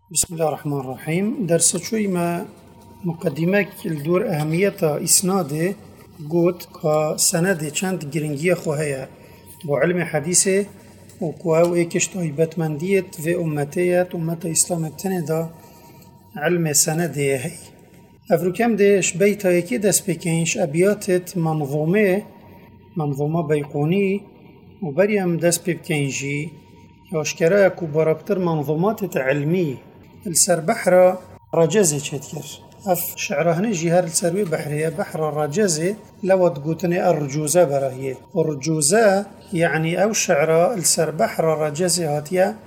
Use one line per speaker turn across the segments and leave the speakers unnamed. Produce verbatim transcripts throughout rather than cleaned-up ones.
بسم الله الرحمن الرحيم. درس شوي ما مقدمة الدور أهمية إسناده قوت كسند چند گرنگی خوهية بعلم حديثه وكواو ايكش طيبت منديت في أمتيت أمت إسلام التندا علم سنده هي أفروكم ديش بيتا يكي دس بكينش أبياتت منظومة منظومة بيقوني وبريم دس بكينجي ياشكرا كو برابطر منظومات علمي السر بحر رجزي تشتكر اف شعرهن جهار السروي بحرية بحر رجزي لو تقوتني الرجوزة براهية الرجوزة يعني او شعر السر بحر رجزي هاتيا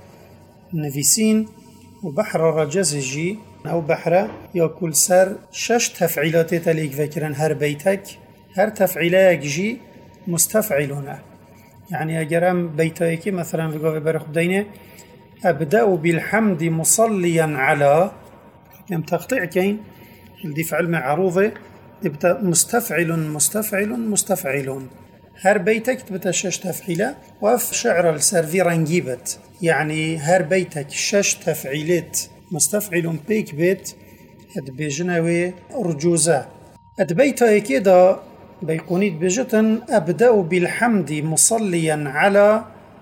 نفيسين وبحر رجزي جي او بحر ياكل سر شش تفعيلات تليك فكرن هر بيتك هر تفعيلات جي مستفعلونه يعني أجرام بيتايكي مثلا في قوة برخ بدينه أبدأ بالحمد مصليا على كم تقطيع كين الدفع المعروضة تبدأ مستفعل مستفعل مستفعلون هر بيتك تبدأ شش تفعيلة وف شعر السرفي رنجيبت يعني هر بيتك شش تفعيلات مستفعل بيك بيت هد بجنوي رجوزة هد بيتايكي دا بيقونيت بجتن أبدأ بالحمد مصليا على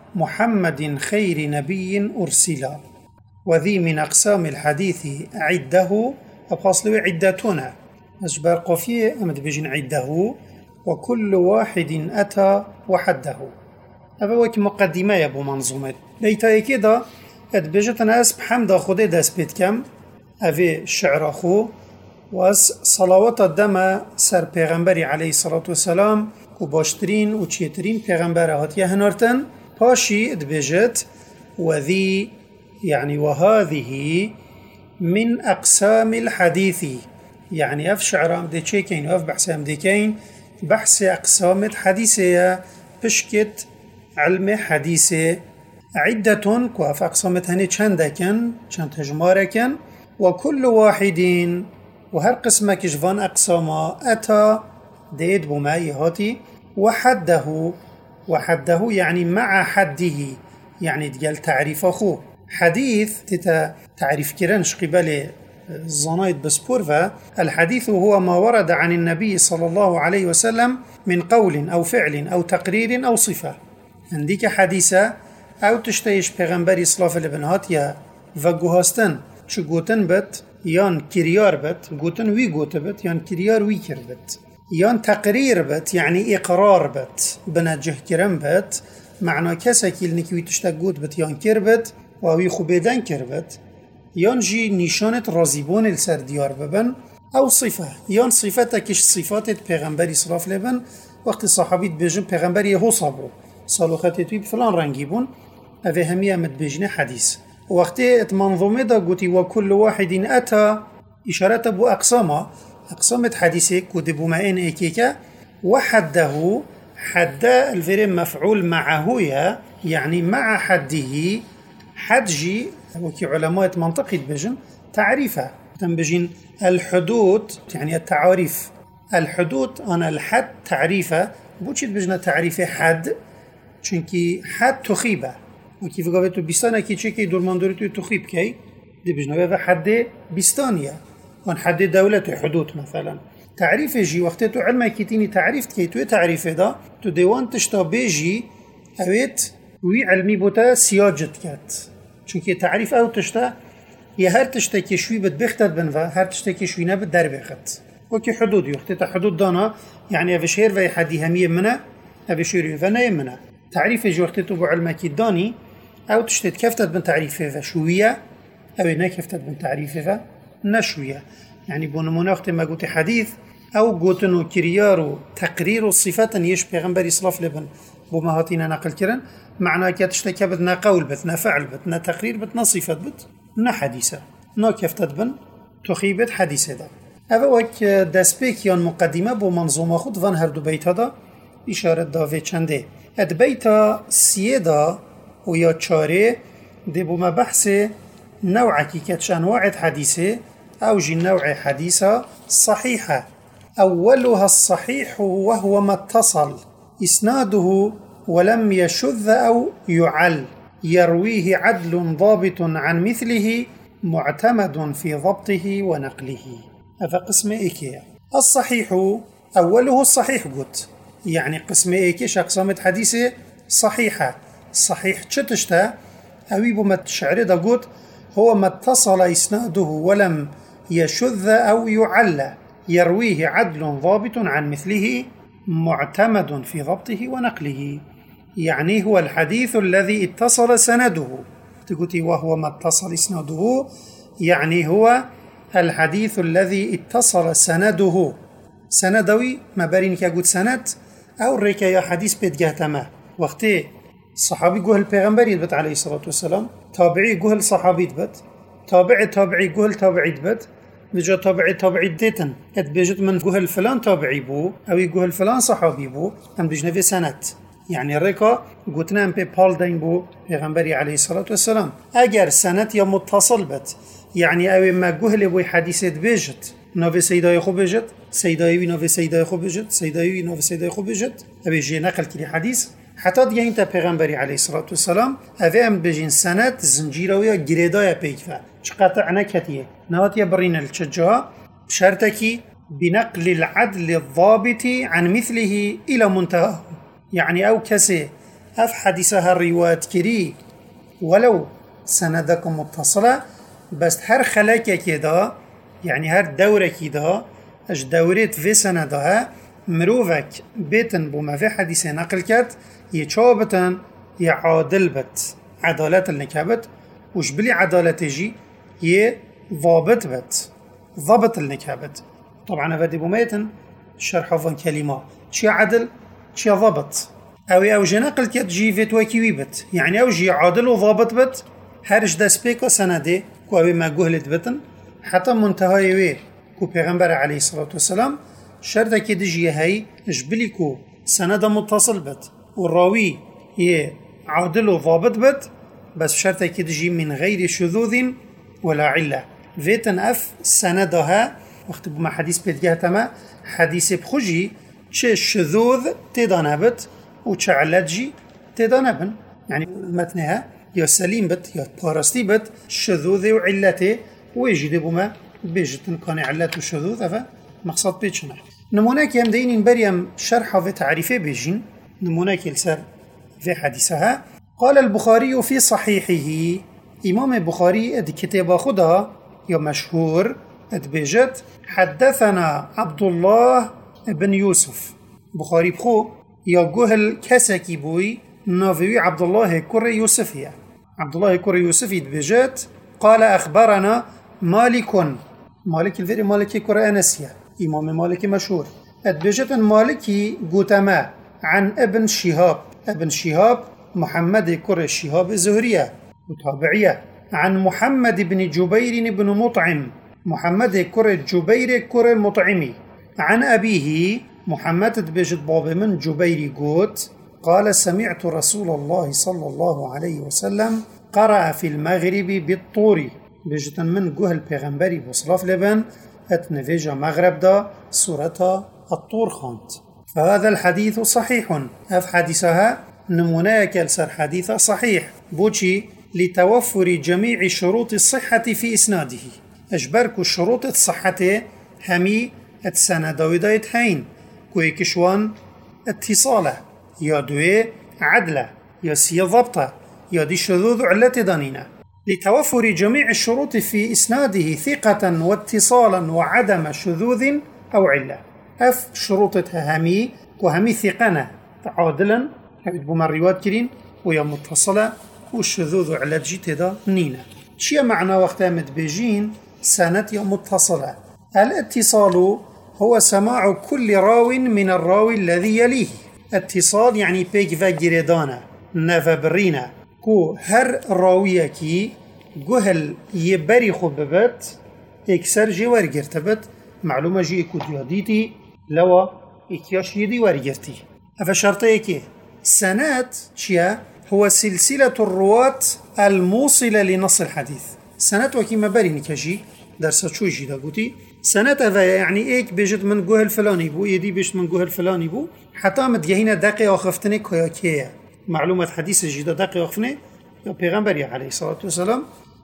محمد خير نبي أرسلا وذي من أقسام الحديث عده أبخاصلوا عدتنا أجبار قفية أمد بجن عده وكل واحد أتى وحده أبوك مقدمة يا أبو منظومة بيتاي كده أد بجتن أسب حمد خده داس بيت كم أفي الشعر أخو واس صلوات الدم سر پیغمبری علیه الصلاة والسلام و باشترین و چیترین پیغمبر هاتیه هنارتن پاشی ادبجت وذي يعني وهذه من أقسام الحديث يعني أف شعرام دي چيكين وأف بحثام دي كين بحث أقسام الحديثة بشكت علم حديثة عدة كواف أقسامتهني چندكن چند هجماركن وكل واحد وهر قسمه كشفان أقساما أتى ديد بماي هاتي وحده وحده يعني مع حده يعني تقال تعريف أخوه حديث تتا تعريف كرنش قبل الظنايد بسبورفا الحديث هو ما ورد عن النبي صلى الله عليه وسلم من قول أو فعل أو تقرير أو صفة عندك حديثة أو تشتيش پیغمبر إصلاف الابن هاتيا وقوهاستن شو قوتن بت يان كريار بت قوتن وي قوت بت يان كريار وي كر بت يان تقرير بت يعني إقرار بت بنجه كرم بت معنى كساكي لنكوي تشتاقوت بت يان كر بت ووي خوبيدن كر بت يان جي نشانة رازيبون السر ديار ببن أو صفة يان صفتكش صفات پیغمبري صراف لبن وقت صحابيت بيجن پیغمبري هو صابرو صالوخاتي توي بفلان رنگيبون أفي همية متبجن حديث وقت منظومة دا قوتي وكل واحد أتى إشارة بو أقسامه أقسامة حديثة كودبو معين إيكيكا وحده حد الفرم مفعول معه يعني مع حده حدجي وكي علماء منطقة بجن تعريفه تنبجن الحدود يعني التعاريف الحدود أنا الحد تعريفه بوشيت بجن تعريفه حد چونكي حد تخيبه وكي فقابه تو بيستانه كي چه كي دورماندوري تو تخيب كي دي بجنوه و حد بيستانيه وان حد دولة حدود مثلا تعريف جي وقت تو علمه كي تيني تعريف كي تو تعريف دا تو ديوان تشتا بيجي اويت وي علمي بوتا سياجت كات چونكي تعريف او تشتا يا هر تشتا كي شوي بتبختت بنفا هر تشتا كي شوي نبت در بخت وكي حدود وقت تا حدود دانا يعني افشير في حدي همية منه افشير فنايم منه تعريف جي وقت تو بعلمه كي داني أو تشتت كفتت من تعريفها شوية أو نكفتت من تعريفها نشوية يعني بون وقت ما قلت حديث أو قلتنو كريارو تقرير صفة يش پیغمبر إصلاف لبن بمهاتينا نقل كرن معنى كتشتك بدنا قول بتنا فعل بتنا تقرير بتنا صفة بت نا حديثة نا كفتت بن تخيبت حديثة دا هذا وك دسبيك يان مقدمة بو منظومة خود فان هردو بيت هذا إشارة داوه چنده اد بيتا سيدا ويا چاره دي بما بحث نوع كيكتش أنواع حديثة أو جي نوع حديثة صحيحة أولها الصحيح وهو ما اتصل إسناده ولم يشذ أو يعل يرويه عدل ضابط عن مثله معتمد في ضبطه ونقله. هذا قسم إيكيا. الصحيح أوله الصحيح قلت، يعني قسم إيكي شخصامة حديثة صحيحة. صحيح تشتشتا أوي بما تشعر دا قلت هو ما اتصل إسناده ولم يشذ أو يعلى، يرويه عدل ضابط عن مثله معتمد في ضبطه ونقله. يعني هو الحديث الذي اتصل سنده، تقولي وهو ما اتصل إسناده، يعني هو الحديث الذي اتصل سنده. سندوي ما بارين كي أقول سند أو ريكا حديث بيت جهتما وقتي صحابي قهل البيغمبر يدبت عليه الصلاة والسلام، تابعي قهل صحابي يدبت، تابعي تابعي قهل تابعي يدبت، بيجا تابعي تابعي ديتن ات بيجت من قهل فلان تابعي بو أو قهل فلان صحابي بو هم بيجنا في سنة. يعني الريكا قلتنا ام بي بال دين بو بيغمبري عليه الصلاة والسلام. أجر سنة يا متصل بت، يعني أو ما قهل بو حديثة بيجت نوفي سيداي خو بيجت، سيداي نوفي سيداي خو بيجت، سيداي نوفي سيداي خو بيجت، أبي جي نقل كلي حديث حتى ديان تا بيغمبري عليه الصلاة والسلام. أبي أم بيجين سنة زنجيرويا جريدايا بيجفا قطعنا كتير نواتيا برينا الشجاع بشرطكي بنقل العدل الضابط عن مثله إلى منتهى. يعني أو كسي أف حديثها الروايات كري ولو سندكم متصلة بس هر خلاكي كده، يعني هر دورة كده اش دورت في سندها مروفك بيتن بما في حديث نقل كت يشابتن يعادل بت عدالة النكابت وش بلي عدالة جي يه ضابط بت ضبط النكابت. طبعا هذا بميتن شرح فان كلمة شي عدل شي ضبط او او جنقل كت جي فيت وكيوي بت، يعني او جي عادل وضابط بت هرش دا سبيكو سنده كو اوي ما قهلت بتن حتى منتهى وي كو پیغمبر عليه الصلاة والسلام شرطة كي دجي هاي جبلي كو سنده متصل بت والراوي يه عادل وضابط بت، بس شرطة كي دجي من غير شذوذ ولا علة. فيتن اف سندها وقت بما حديث بيت جهتما حديث بخجي تش شذوذ تدانبت وتش علتجي تدانبن، يعني متنها يا سليم بت يا بارستي بت شذوذ وعلته ويجد بما بيجتن كان علته الشذوذ. افا مقصد بيتشنا نموناك يمدين بريم شرح في تعريفه بيجين نموناك يلسر في حديثها. قال البخاري في صحيحه، إمام البخاري اد كتاب خدا يا مشهور اد بيجت حدثنا عبد الله بن يوسف. بخاري بخو يا جهل كسكي بوي نافوي عبد الله كري يوسفية، عبد الله كري يوسفي اد بيجت قال أخبرنا مالك، مالك الفيري مالكي كري أنسيا إمام مالكي مشهور اد بيجت مالكي قتما عن ابن شهاب، ابن شهاب محمد كري الشهاب الزهرية وتابعية، عن محمد بن جبير بن مطعم، محمد كري جبير كري المطعمي، عن أبيه محمد بجد باب من جبير قوت قال سمعت رسول الله صلى الله عليه وسلم قرأ في المغرب بالطور، بجد من قهل پیغمبري بصلاف لبن اتنفيج مغرب دا سورة الطور خانت. فهذا الحديث صحيح، اف حديثها نموناك السر حديث صحيح بوشي لتوفر جميع شروط الصحة في إسناده. أجبركو شروط الصحة همي السند ودايت هين كوي كشوان اتصالة يا دوي عدلة يا سي ضبطة يا دي شذوذ علة دانينة. لتوفر جميع الشروط في إسناده ثقة واتصالا وعدم شذوذ أو علة. أف شروطتها همي وهمي ثقنا عادلا بما الروايات كرين ويا متصلة والشذوذ على جيت دا نينا. شيء معنى وقت مد بيجين سنة يا متصلة. الاتصال هو سماع كل راو من الراوي الذي يليه. اتصال يعني بيك فاجردانا نفبرينا كو هر راوية كي جهل يبري خببت اكسر جي ورقرتبت معلومة جي اكو دياديتي لوا اكياش يدي ورقرتي. افشرطي كي سنات شيا هو سلسلة الرواة الموصلة لنص الحديث. سنات وكيما باري نكاجي درسة شو يجي دا قوتي سنات هذا يعني ايك بيجد من جهل فلاني بو يدي بيجد من جهل فلاني بو حتى متجهينا دقيقة وخفتني كويا كيا معلومة حديث جيدا دقيقة وخفتني يا پیغمبر عليه الصلاة والسلام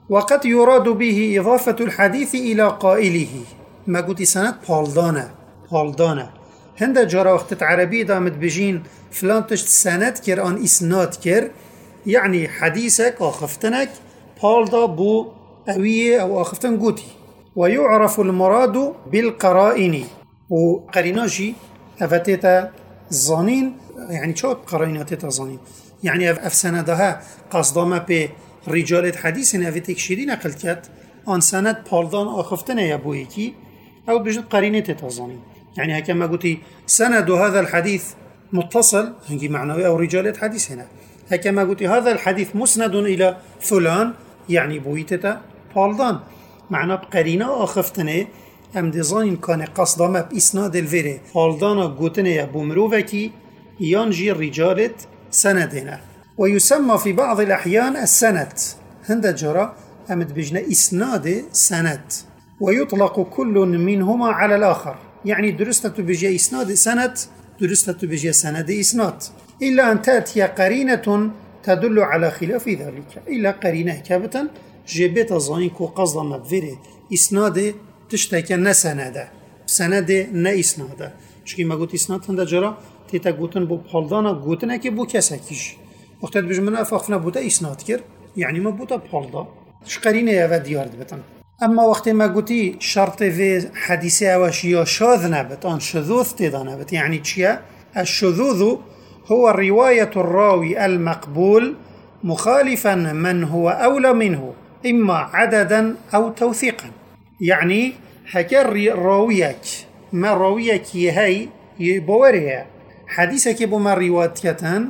وقد يراد به إضافة الحديث إلى قائله. ما قلت سند بالدانا بالدانا هند جرى وقت عربي دامت بجين فلان تشت سند كر آن إسناد كر، يعني حديثك آخفتنك بالدا بو أوية أو آخفتن قوتي. ويعرف المراد بالقرائن، وقريناجي أفتيتا الظانين، يعني شو قرائناتيتا الظانين؟ يعني أف سندها قصدما بي رجالة حديث أفتيك شيرين أقلتيات آن سند بالدان آخفتن يبويكي أو بجد قريناتيتا الظانين. يعني هكما قلتي سند هذا الحديث متصل هنجي معنوي أو رجالة حديث هنا. هكما قلتي هذا الحديث مسند إلى فلان، يعني بويتتا بالدان معنى بقرينة آخفتنه ام ديزاين كان قصدما بإسناد الفيري بالدانا قوتنه بمروفكي ينجي رجالة سندنا. ويسمى في بعض الأحيان السند هند جرى أمد بجنا إسناد سند، ويطلق كل منهما على الآخر، يعني درستة بجي إسناد سند درستة بجي سند إسناد، إلا أن تأتي قرينة تدل على خلاف ذلك. إلا قرينة كابتا جبت الظاهنكو قصدا مبفره إسناد تشتكي نسنده سنده نا إسناده. شكي ما قلت إسناد هنده جرى تيتا قوتن بو بحالدانا قوتنه كي بو كساكيش وقتت بجمنا أفاقفنا بوتا إسناد كر، يعني ما بوتا بحالدا شقرينه يفا ديارد بتن. أما وقت ما قلتي شرط في حديثة وشيا شاذ نبت آن شذوذ تيدا نبت، يعني تشيا الشذوذ هو رواية الراوي المقبول مخالفا من هو أولى منه إما عددا أو توثيقا. يعني هكر راويك ما راويك يهي يبوريها حديثك بما رواتيتان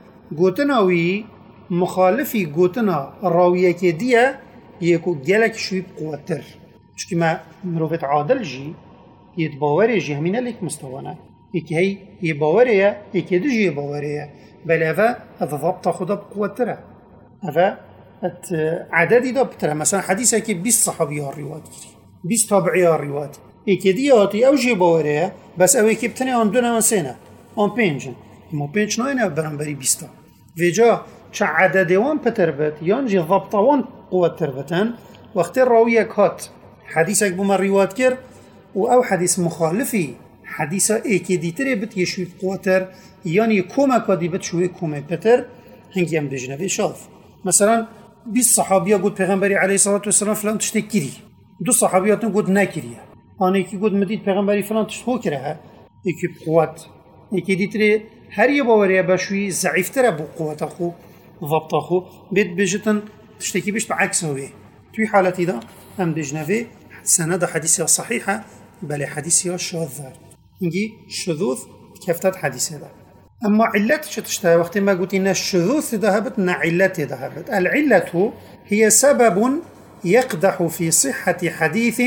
قوتناوي مخالفي قوتنا راويك ديا يكو جالك شوي بقوتر، مش كما مروفت عادل جي يتباوري جي همين لك مستوانا إيكي هي يباوريها إيكي دجي يباوريها، بل هذا الضبط خدا بقوتره. هذا عددي دا بتره مثلا حديثة كي بيس صحابيها الروايات كري بيس تابعيها الروايات إيكي دياتي أو جي باوريها، بس أوي كي بتنه عن دونا وسنة عن بينجن إما بينج ناينه برنبري بيستا فيجا چه عدده وان بتربت يانجي ضبطه وان قوة تربتن. وقت الراوية هات حديثك بما الروايات كر و أو حديث مخالفي حديثة إيكي دي تري بت يشوي قوتر، يعني كوما كادي بت شوي كوما بتر هنجي هم دجنبه شاف. مثلا بيس صحابية قد پیغمبري عليه الصلاة والسلام فلان تشتكيري، دو صحابياتن قد ناكريه، آن ایکی قد مدید پیغمبری فلان تشتهو كره ایکی بقوات ایکی دي تري هر يباوريه بشوي ضعيفتره بو قوة أخو ضبط أخو بيت بجتن تشتكي بيش بعكسه بيه. توي حالتي دا هم دجنبه سند حديثة صحيحة بل حديثة شاذة نجي شذوذ كفتات حديثة دا. أما علت شتشتها وقت ما قلت إن الشذوذ ذهبت نا علت ذهبت. العلة هي سبب يقدح في صحة حديث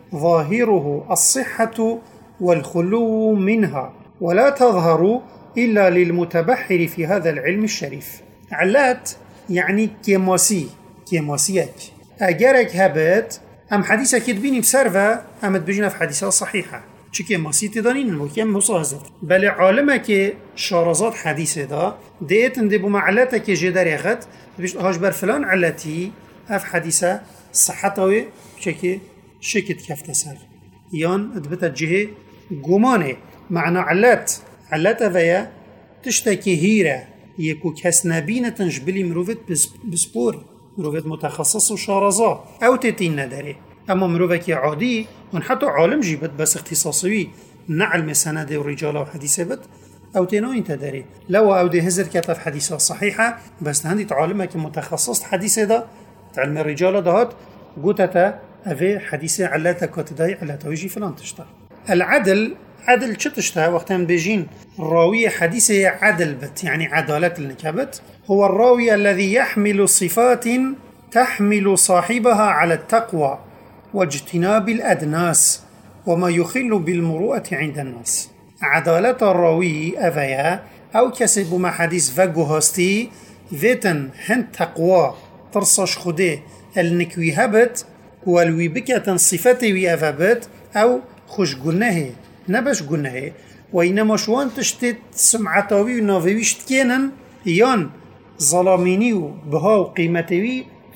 ظاهره الصحة والخلو منها ولا تظهر إلا للمتبحر في هذا العلم الشريف. علات يعني كيماسي كيماسيك أجرك هبت أم حديثة كتبيني بسرفة أم تبجينا في حديثة صحيحة چكي ماسي تدانين الموكيم مصاهزت بل عالمك شارزات حديثة دا ديتن دي بمعلاتك جدار يغد بيش هاش بر فلان علتي اف حديثة صحتوي چكي شكت كفت سر يان ادبتا جهة قمانه معنى علات علات اويا تشتكي هيرة يكو كس نبينة تنجبلي مروفت بسبور مروفت متخصص وشارزات او تتين نداري. اما مروفك عادي ون حتى عالم جيبت بس اختصاصي نعلم سند ورجال وحديثة بت او تينو انت داري لو او دي هزر كتف حديثة صحيحة بس هندي تعلمك متخصص حديثة دا تعلم الرجال دهات قوتتا افي حديثة علاتا كتداي علاتا ويجي فلان تشتا. العدل عدل چه تشتا وقتاً بيجين الراوية حديثة عدل بت يعني عدالة النكبت هو الراوي الذي يحمل صفات تحمل صاحبها على التقوى واجتناب الأدناس وما يخل بالمروءة عند الناس. عدالة الراوي أفيا أو كسب ما حديث فاقو هاستي فيتن هن تقوى ترصش خده النكوي هبت والوي بكة صفته ويأفبت أو خوش قلناه نبش قلناه وإنما شوان تشتت سمعتاوي ونافيوش تكينن يان ظلاميني بها وقيمتوي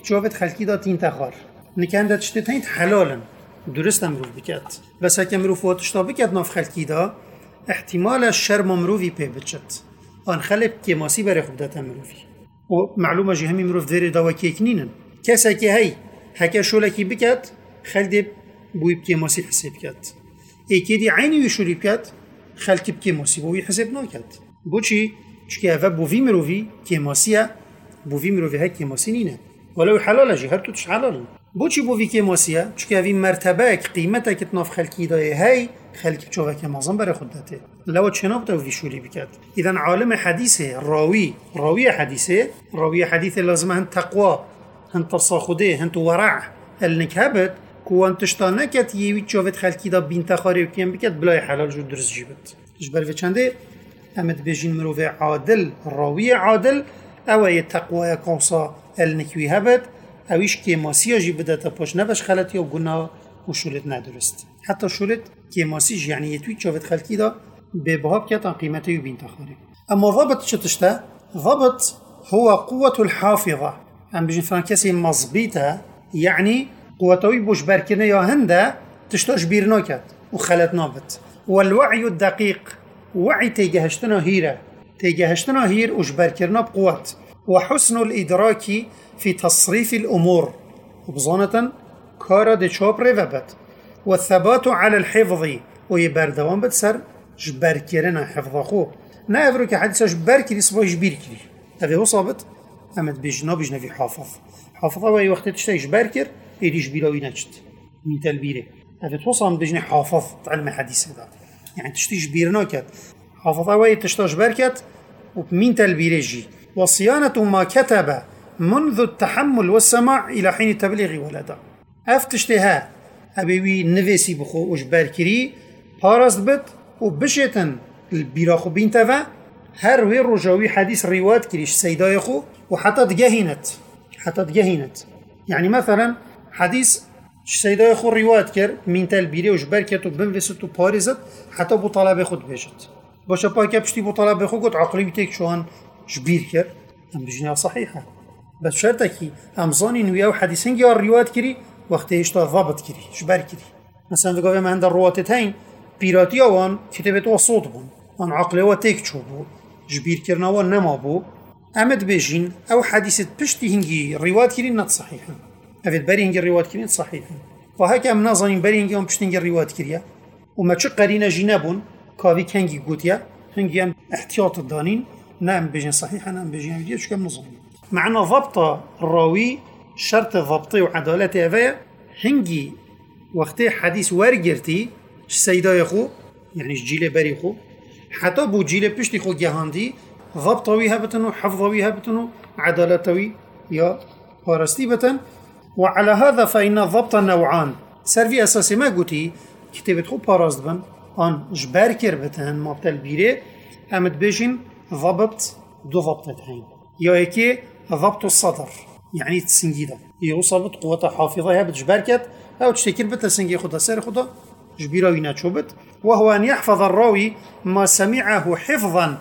جوابت خلکی دا تین تخار نکنده تشتی تین حلالا درست مروف بکد بس هکه مروف واتشتا بکد ناف خلکی دا احتمال شر مروفی پی بچد آن خلب کماسی برای خوب داتا مروفی و معلومه جه همی مروف داره داوا کیک نینن کسا که هی هکه شولکی بکد خلده بوی بکماسی حساب کد ایکی دی عینی شولی بکد خلکی بکماسی بوی حساب نکد بو چی؟ چکه اوه بوی مروفی کماسیه بوی مروفی ها کماسی نینه ولو حلاله جه هر تو تش حلالن بو چی بوی کماسیه؟ چکه اوی مرتبه قیمته که تناف خلکی دای هی خلکی بچوه که مازن برای خود داته لو چناب تو وی شولی بکد اذن عالم حدیثه راوی راوی حدیثه راوی حدیثه لازم هن تقوا هن تصاخده هن تو ورع النكهبت كوان تشتانكت يوي تشوفت خلقي دا بين تخاري وكيان بكت بلاي حلال جو درس جيبت تجبر في چنده امد بيجين مروفي عادل راوي عادل او يتقوى كونسا النكوي هبت اويش كيماسيا جيبدا تباش نبش خلطي وقلنا وشولت ندرست حتى شولت كيماسيج يعني يتوي تشوفت خلقي دا ببهاب كتان قيمته بين تخاري اما ضبط شتشته ضبط هو قوة الحافظة ام بيجين فرانكاسي مظبيطة يعني قوتوي بوش بركنا يا هندا تشتاش بيرناكت وخلت نابت والوعي الدقيق وعي تيجهشتنا هيرة تيجهشتنا هير وش بركرنا بقوة وحسن الإدراك في تصريف الأمور وبظانة كارا دي شوب ريفبت والثبات على الحفظ ويبردوان بتسر جبركرنا حفظ أخوه نافرو كحديثة جبركري صبا جبيركري هذا هو صابت أمد بيجنا بيجنا في حافظ حافظ أول وقت تشتاي جبركر إيديش بيلاوي نجد من تلبيره هذا توصل بجني حافظ علم حديث هذا يعني تشتيش بيرناكت حافظ أوي تشتاش بركت ومن تلبيره جي وصيانة ما كتب منذ التحمل والسماع إلى حين تبليغ ولدا أفتشتها أبيوي نفسي بخو وش بركري بارست بت وبشتن البيراخو بينتفا هر وير رجاوي حديث رواد كريش سيدا يخو وحتى تجهينت حتى تجهينت يعني مثلا حديث سيدا يخو رواد كر من تلبيره وش بركت وبنفست وبارزت حتى بو طلب خود بيجت باشه باكا بشتي بو طلب خو قلت عقلي بتيك شوان جبير كر ام بجنيا صحيحه بس شرطكي امزاني نويا حديثين يا رواد كري وقت اشتا ضابط كري جبر كري مثلا بقى ما عند الرواتتين بيراتيا وان كتبت وصوت بون ان عقله وتيك شو بو جبير كرنا وان نما بو امد بيجين او حديثه بشتي هنجي رواد كري نت صحيحه أفيد برينج الروايات كريم صحيح فهكذا من نظرين برينج يوم بشتنج الروايات كريا وما تشقرينا جنابون كافي كانجي قوتيا هنجي أم احتياط الدانين نعم بيجين صحيحة نعم بيجين بديه شو كم نظرين معنا ضبط الراوي شرط ضبطي وعدالته أفيا هنجي وقت حديث ورجرتي السيدة يخو يعني جيله بري خو حتى بو جيله بشتي خو جهاندي ضبطوي هبتنو حفظوي هبتنو عدالتوي يا بارستي بتن وعلى هذا فإن الضبط نوعان سرفي أساسي ما قلتي كتابة خو باراست بن آن جبار كربتهن مابتل بيري أمد بيجين ضبط دو ضبطتين يا هيكي ضبط الصدر يعني تسنجيدا يوصلت قوة حافظة هي بتجباركت أو تشتكر بتسنجي خدا سير خدا جبيرا ويناتشوبت وهو أن يحفظ الراوي ما سمعه حفظا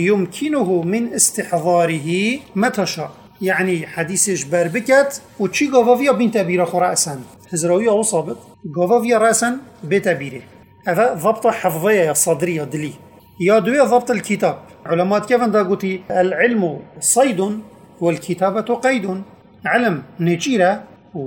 يمكنه من استحضاره متى شاء يعني حديث جبار بكت وشي قوافيا بين تبيره خو رأسا هزراوية أو صابت قوافيا رأسا بتبيره هذا ضبط حفظية صدرية دلي يا دوية ضبط الكتاب علماء كيف دا قلتي العلم صيد والكتابة قيد علم نجيرة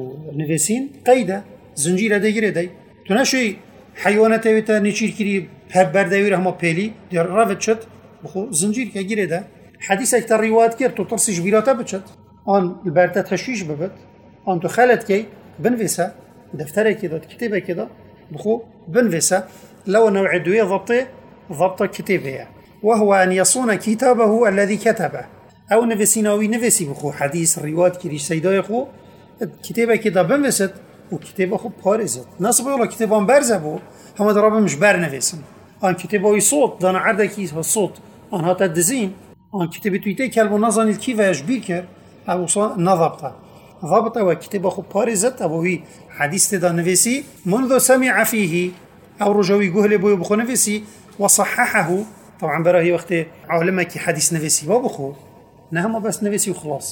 ونفسين قيدة زنجيرة ديجيرة دي تناشي حيوانات ويتا نجير كري بهبر دايوره هما بيلي دير رافت شد بخو زنجير كجيرة ده حديث اكتر رواد كير تو ترسي جبيراتا بچت آن البرتا تشويش ببت آن تو خلت كي بنفسا دفتره كده كتابه كده بخو بنفسا لو نوع دوية ضبطه ضبط كتابه وهو أن يصون كتابه الذي كتبه أو نفسيناوي نفسي بخو حديث رواد كريش سيداي خو كتابه كده بنفست وكتابه خو بارزت ناس بيقولوا كتابان برزه بو هم درابه مش بر نفسن آن كتابه صوت دانا عرده كيس الصوت آن هاتا دزين آن كتابه تويته كلبو نظن الكيف يشبير كر أو نضبطه ضبطه وكتابه خو بارزت أبو هي حديث تدا نفسي منذ سمع فيه أو رجوي جهل بو بخو نفسي وصححه طبعا براه وقت علمك حديث نفسي وبخو نهم بس نفسي وخلاص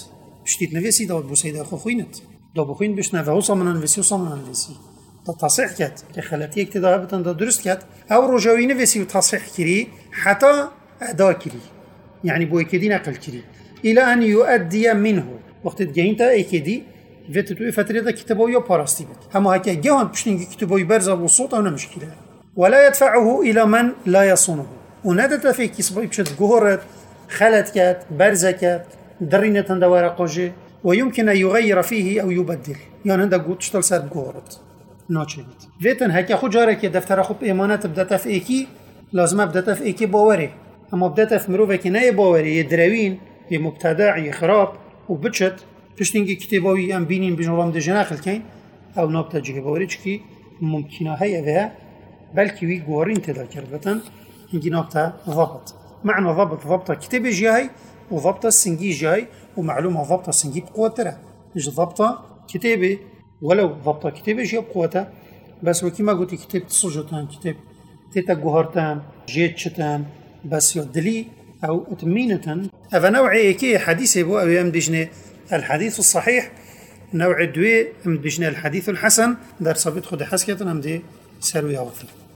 بشتيت نفسي دا بو سيدا خو خوينت دا بخوين بش نفهو صمنا نفسي وصمنا نفسي دا تصحيح كات كخلاتي اكتدا بتن دا درست كات او رجاوي نفسي وتصحيح كري حتى ادا كري يعني بو اكدي نقل كري الى ان يؤدي منه وقت جهينتا اكدي فيت تو فتره دا كتابو يا باراستي بت اما هكا جهان بشتين كتابو برزا بالصوت او مشكله ولا يدفعه الى من لا يصونه وندت في كسبي بشد جهرت خلت كات برزكات درينة دوار قوجي ويمكن أن يغير فيه أو يبدل يعني هذا قوت تشتغل سر جهرت ناتشيت فيتن هكا خو جارك دفتر خو بإيمانات بدأت في إيكي لازم بدأت في إيكي باوري أما بدأت في مروفة كناية باوري يدروين يمبتدع يخراب وبتشت تشتنجي كتابوي أم بينين بجنرام دجناخ الكين أو نابتا جيه باوري چكي ممكنة هي بها بلكي وي جوارين تذكر بتن هنجي نابتا ضبط معنى ضبط ضبط كتاب جاي وضبط السنجي جاي ومعلومة ضبط السنجي بقوة ترى مش ضبط كتابي ولو ضبط كتابي جاي بقوته بس وكما قلت كتاب تصجتان كتاب تيتا جوهرتان جيت شتان بس يدلي أو تمينة هذا نوع كي حديث أبو أبي أمدجنا الحديث الصحيح نوع دوي أمدجنا الحديث الحسن در صبت خد حسكة أمدي سروي هوفي